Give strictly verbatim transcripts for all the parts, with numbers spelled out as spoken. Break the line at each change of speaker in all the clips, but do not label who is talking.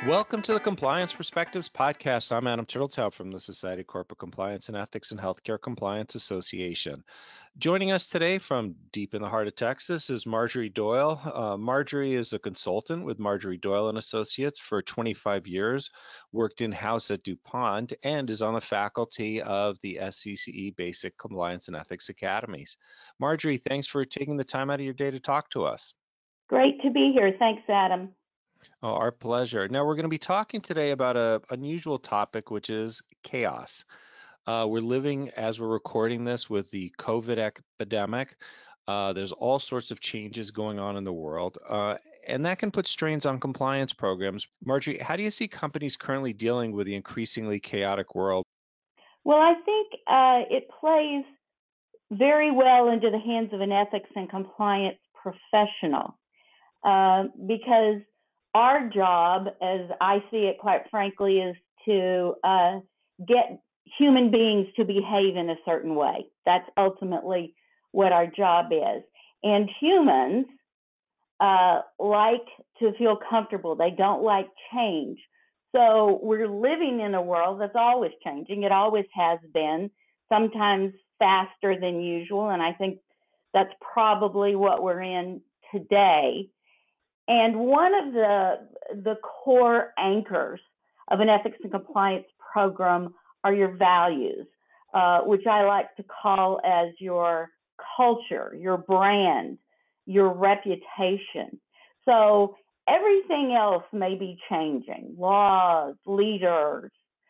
Welcome to the Compliance Perspectives podcast. I'm Adam Turtletaub from the Society of Corporate Compliance and Ethics and Healthcare Compliance Association. Joining us today from deep in the heart of Texas is Marjorie Doyle. Uh, Marjorie is a consultant with Marjorie Doyle and Associates for twenty-five years, worked in-house at DuPont, and is on the faculty of the S C C E Basic Compliance and Ethics Academies. Marjorie, thanks for taking the time out of your day to talk to us.
Great to be here. Thanks, Adam.
Oh, our pleasure. Now, we're going to be talking today about an unusual topic, which is chaos. Uh, we're living, as we're recording this, with the COVID epidemic. Uh, there's all sorts of changes going on in the world, uh, and that can put strains on compliance programs. Marjorie, how do you see companies currently dealing with the increasingly chaotic world?
Well, I think uh, it plays very well into the hands of an ethics and compliance professional uh, because our job, as I see it, quite frankly, is to uh, get human beings to behave in a certain way. That's ultimately what our job is. And humans uh, like to feel comfortable. They don't like change. So we're living in a world that's always changing. It always has been, sometimes faster than usual. And I think that's probably what we're in today. And one of the, the core anchors of an ethics and compliance program are your values, uh, which I like to call as your culture, your brand, your reputation. So everything else may be changing, laws, leaders,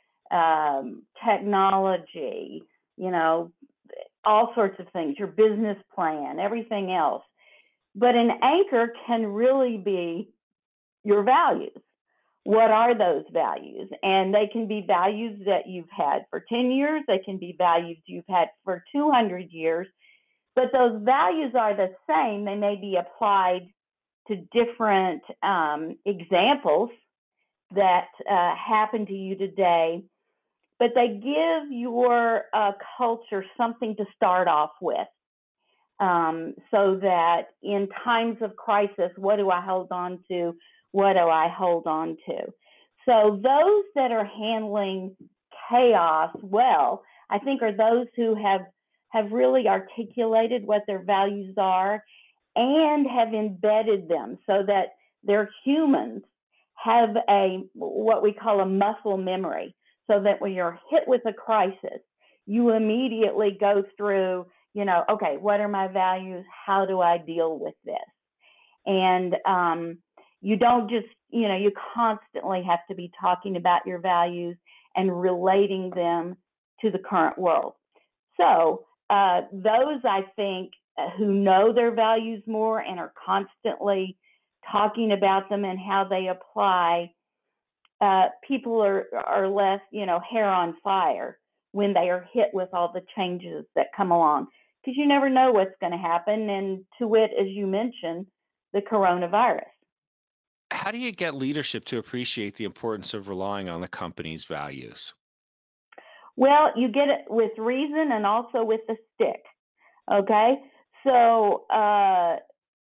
um, technology, you know, all sorts of things, your business plan, everything else. But an anchor can really be your values. What are those values? And they can be values that you've had for ten years. They can be values you've had for two hundred years. But those values are the same. They may be applied to different um, examples that uh, happen to you today. But they give your uh, culture something to start off with. Um, so that in times of crisis, what do I hold on to? What do I hold on to? So those that are handling chaos well, I think are those who have, have really articulated what their values are and have embedded them so that their humans have a, what we call a muscle memory, so that when you're hit with a crisis, you immediately go through, you know, okay, what are my values? How do I deal with this? And um, you don't just, you know, you constantly have to be talking about your values and relating them to the current world. So uh, those, I think, uh, who know their values more and are constantly talking about them and how they apply, uh, people are, are less, you know, hair on fire when they are hit with all the changes that come along. Because you never know what's going to happen, and to wit, as you mentioned, the coronavirus.
How do you get leadership to appreciate the importance of relying on the company's values?
Well, you get it with reason and also with the stick, okay? So uh,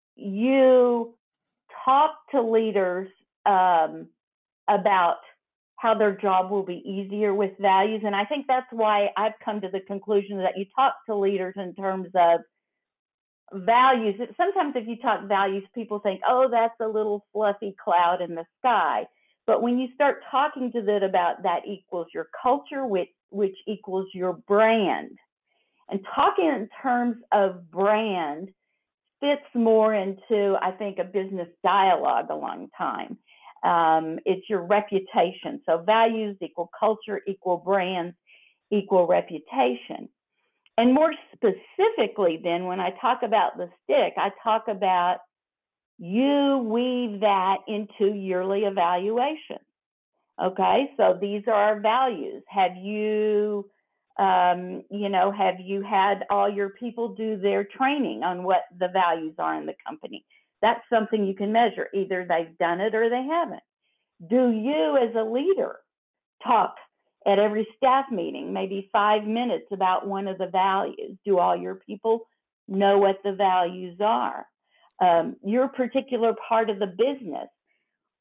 you talk to leaders um, about how their job will be easier with values. And I think that's why I've come to the conclusion that you talk to leaders in terms of values. Sometimes if you talk values, people think, oh, that's a little fluffy cloud in the sky. But when you start talking to them about that equals your culture, which, which equals your brand. And talking in terms of brand fits more into, I think, a business dialogue a long time. Um, it's your reputation. So values equal culture, equal brands, equal reputation. And more specifically, then, when I talk about the stick, I talk about you weave that into yearly evaluation. Okay, so these are our values. Have you, um, you know, have you had all your people do their training on what the values are in the company? That's something you can measure. Either they've done it or they haven't. Do you, as a leader, talk at every staff meeting, maybe five minutes about one of the values? Do all your people know what the values are? Um, your particular part of the business,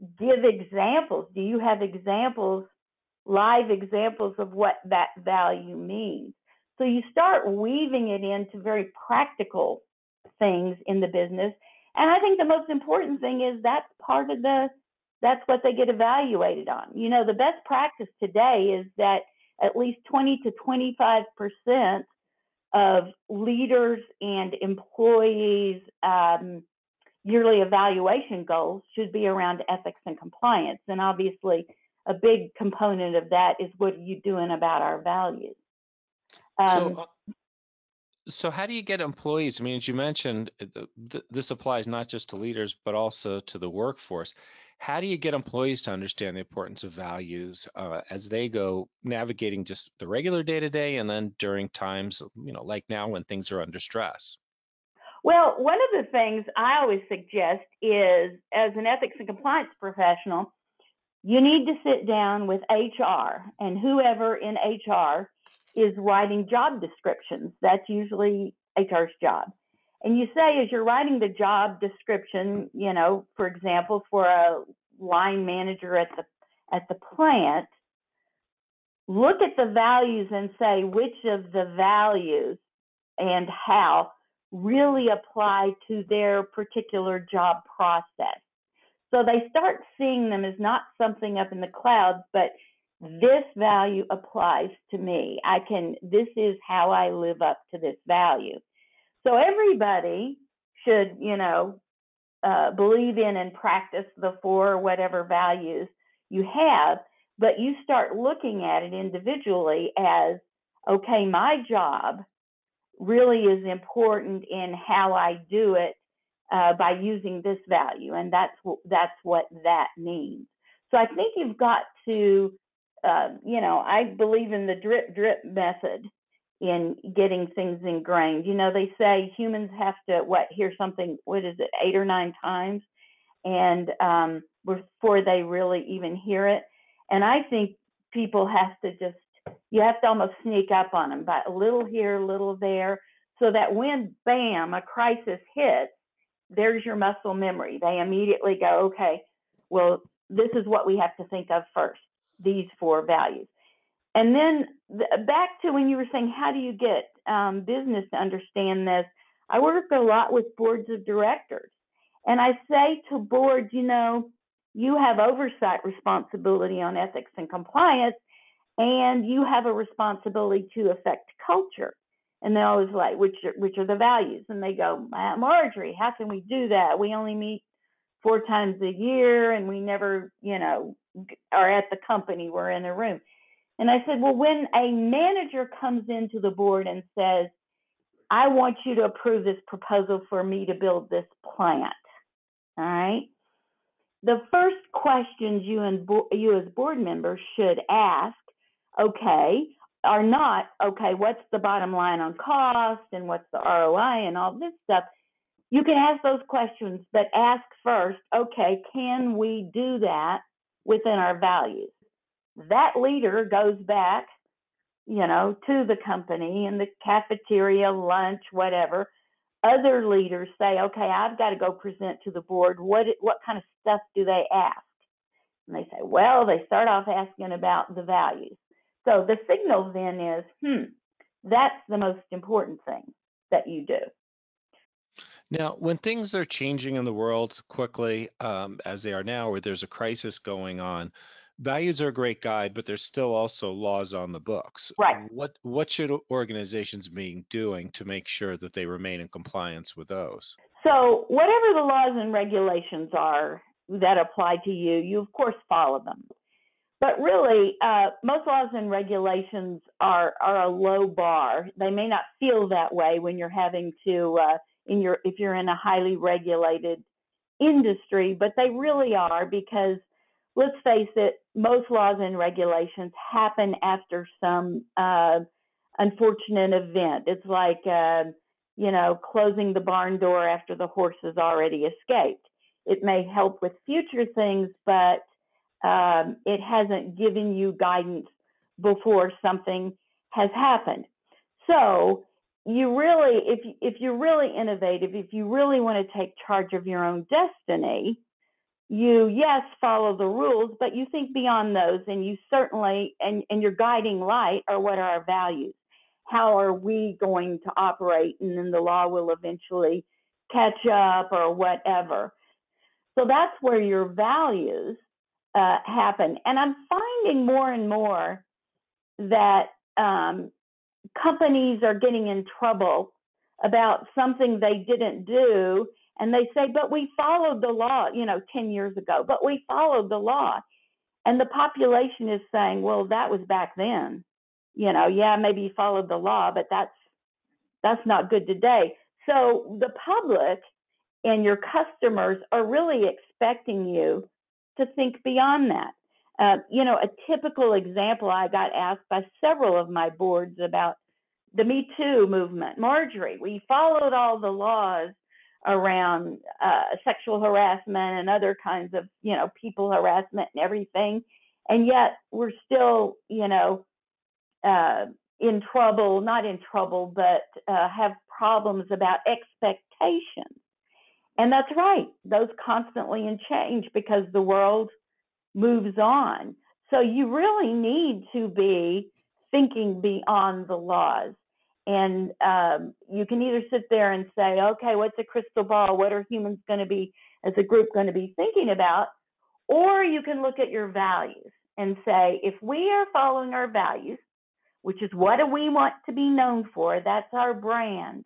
give examples. Do you have examples, live examples of what that value means? So you start weaving it into very practical things in the business. And I think the most important thing is that's part of the, that's what they get evaluated on. You know, the best practice today is that at least twenty to twenty-five percent of leaders and employees' um, yearly evaluation goals should be around ethics and compliance. And obviously, a big component of that is what are you doing about our values? Um,
So, uh, so how do you get employees? I mean, as you mentioned, uh, th- th- this applies not just to leaders, but also to the workforce. How do you get employees to understand the importance of values uh, as they go navigating just the regular day to day, and then during times, you know, like now when things are under stress?
Well, one of the things I always suggest is, as an ethics and compliance professional, you need to sit down with H R and whoever in H R is writing job descriptions. That's usually H R's job. And you say, as you're writing the job description, you know, for example, for a line manager at the at the plant, look at the values and say which of the values and how really apply to their particular job process. So they start seeing them as not something up in the clouds, but this value applies to me. I can, this is how I live up to this value. So everybody should, you know, uh, believe in and practice the four whatever values you have, but you start looking at it individually as, okay, my job really is important in how I do it uh, by using this value, and that's what that's what that means. So I think you've got to, uh, you know, I believe in the drip drip method in getting things ingrained. You know, they say humans have to what hear something, what is it, eight or nine times, and um, before they really even hear it. And I think people have to just, you have to almost sneak up on them by a little here, a little there, so that when, bam, a crisis hits, there's your muscle memory. They immediately go, okay, well, this is what we have to think of first, these four values. And then th- back to when you were saying, how do you get um, business to understand this? I work a lot with boards of directors. And I say to boards, you know, you have oversight responsibility on ethics and compliance, and you have a responsibility to affect culture. And they're always like, which are, which are the values? And they go, Marjorie, how can we do that? We only meet four times a year, and we never, you know, are at the company. We're in a room. And I said, well, when a manager comes into the board and says, I want you to approve this proposal for me to build this plant, all right? The first questions you and bo- you as board members should ask, okay, are not, okay, what's the bottom line on cost and what's the R O I and all this stuff. You can ask those questions, but ask first, okay, can we do that within our values? That leader goes back, you know, to the company in the cafeteria, lunch, whatever. Other leaders say, okay, I've got to go present to the board. What what kind of stuff do they ask? And they say, well, they start off asking about the values. So the signal then is, hmm, that's the most important thing that you do.
Now, when things are changing in the world quickly, um, as they are now, where there's a crisis going on, values are a great guide, but there's still also laws on the books.
Right.
What what should organizations be doing to make sure that they remain in compliance with those?
So whatever the laws and regulations are that apply to you, you of course follow them. But really, uh, most laws and regulations are are a low bar. They may not feel that way when you're having to uh, in your if you're in a highly regulated industry, but they really are, because let's face it, most laws and regulations happen after some uh, unfortunate event. It's like uh, you know, closing the barn door after the horse has already escaped. It may help with future things, but um, it hasn't given you guidance before something has happened. So you really, if if you're really innovative, if you really want to take charge of your own destiny, you, yes, follow the rules, but you think beyond those, and you certainly, and, and your guiding light are what are our values? How are we going to operate? And then the law will eventually catch up or whatever. So that's where your values uh, happen. And I'm finding more and more that um, companies are getting in trouble about something they didn't do, and they say, but we followed the law, you know, ten years ago, but we followed the law. And the population is saying, well, that was back then. You know, yeah, maybe you followed the law, but that's that's not good today. So the public and your customers are really expecting you to think beyond that. Uh, you know, a typical example, I got asked by several of my boards about the Me Too movement. Marjorie, we followed all the laws around uh, sexual harassment and other kinds of, you know, people harassment and everything, and yet we're still, you know, uh, in trouble, not in trouble, but uh, have problems about expectations. And that's right. Those constantly in change because the world moves on. So you really need to be thinking beyond the laws. And um, you can either sit there and say, okay, what's a crystal ball? What are humans going to be, as a group, going to be thinking about? Or you can look at your values and say, if we are following our values, which is what do we want to be known for, that's our brand,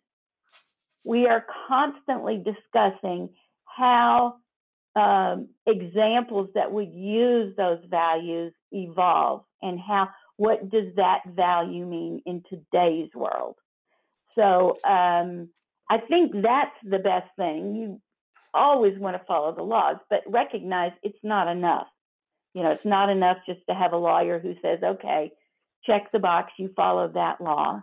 we are constantly discussing how um, examples that would use those values evolve and how, what does that value mean in today's world? So um, I think that's the best thing. You always want to follow the laws, but recognize it's not enough. You know, it's not enough just to have a lawyer who says, okay, check the box, you follow that law.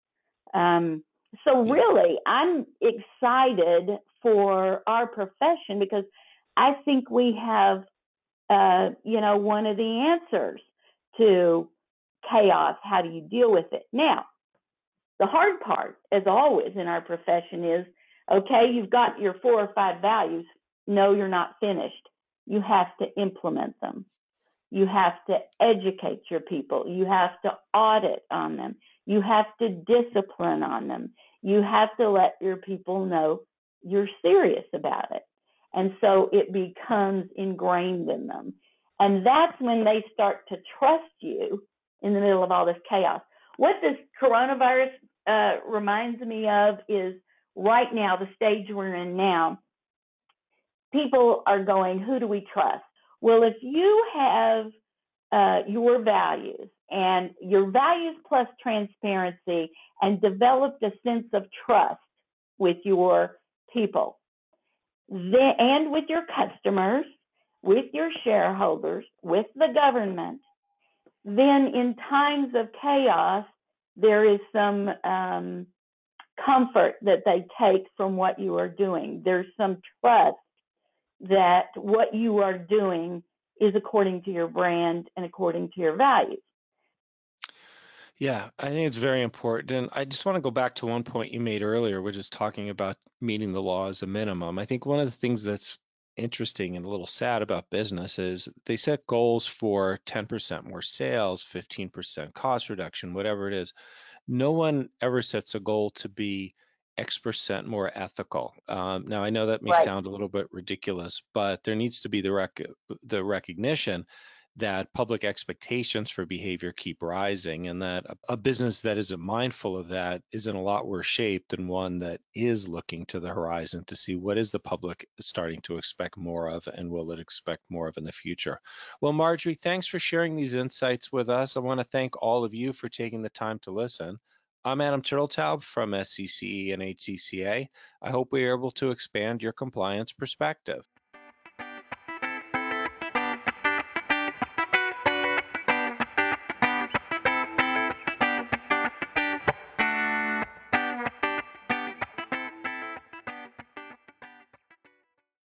Um, so really, I'm excited for our profession because I think we have, uh, you know, one of the answers to chaos. How do you deal with it? Now, the hard part, as always in our profession, is, okay, you've got your four or five values. No, you're not finished. You have to implement them. You have to educate your people. You have to audit on them. You have to discipline on them. You have to let your people know you're serious about it. And so it becomes ingrained in them. And that's when they start to trust you in the middle of all this chaos. What this coronavirus uh, reminds me of is right now, the stage we're in now, people are going, who do we trust? Well, if you have uh, your values and your values plus transparency and developed a sense of trust with your people then, and with your customers, with your shareholders, with the government, then in times of chaos, there is some um, comfort that they take from what you are doing. There's some trust that what you are doing is according to your brand and according to your values.
Yeah, I think it's very important. And I just want to go back to one point you made earlier, which is talking about meeting the law as a minimum. I think one of the things that's interesting and a little sad about business is they set goals for ten percent more sales, fifteen percent cost reduction, whatever it is. No one ever sets a goal to be X percent more ethical. Um, now, I know that may
Right.
sound a little bit ridiculous, but there needs to be the rec- the recognition that public expectations for behavior keep rising, and that a, a business that isn't mindful of that is in a lot worse shape than one that is looking to the horizon to see what is the public starting to expect more of, and will it expect more of in the future. Well, Marjorie, thanks for sharing these insights with us. I want to thank all of you for taking the time to listen. I'm Adam Turteltaub from S C C E and H C C A. I hope we are able to expand your compliance perspective.